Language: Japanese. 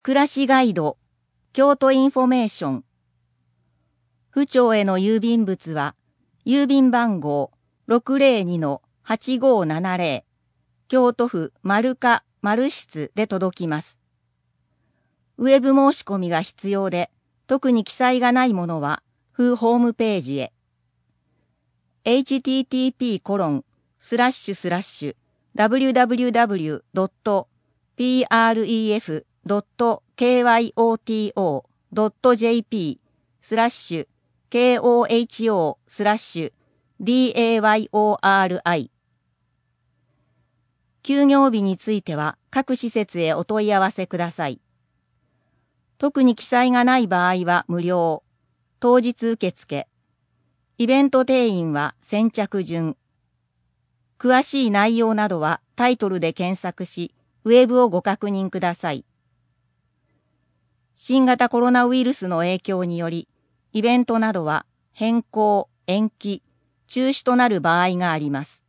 暮らしガイド、京都インフォメーション。府庁への郵便物は、郵便番号 602-8570、京都府丸か丸室で届きます。ウェブ申し込みが必要で、特に記載がないものは、府ホームページへ。http://www.pref.kyoto/day/. 休業日については各施設へお問い合わせください。特に記載がない場合は無料。当日受付。イベント定員は先着順。詳しい内容などはタイトルで検索し、ウェブをご確認ください。新型コロナウイルスの影響により、イベントなどは変更、延期、中止となる場合があります。